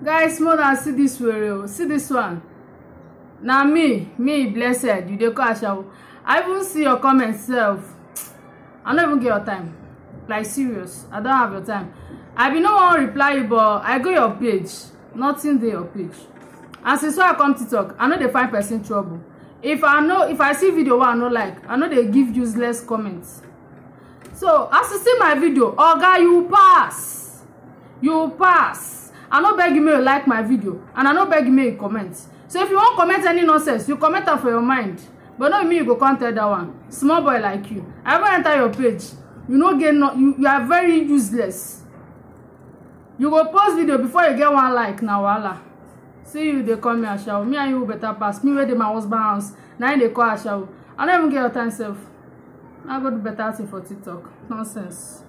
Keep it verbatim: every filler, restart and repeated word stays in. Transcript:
Guys, more than see this way, see this one. Now me, me blessed, you dey call Ashawo. I even see your comments self. I don't even get your time. Like serious, I don't have your time. I be no one reply you, but I go your page. Nothing there your page. And since I come to talk, I know they find person trouble. If I know, if I see video I no like, I know they give useless comments. So as you see my video, oga, you pass. You pass. I no beg you may you like my video, and I no beg you may you comment. So if you want comment any nonsense, you comment am for your mind. But no me you go come tell that one. Small boy like you. I ever enter your page, you no get no, you, you are very useless. You go post video before you get one like na wahala. See you they call me Ashawo. Me and you better pass. Me where dey my husband house. Now they call Ashawo. I don't even get your time self. I go do better thing for TikTok. Nonsense.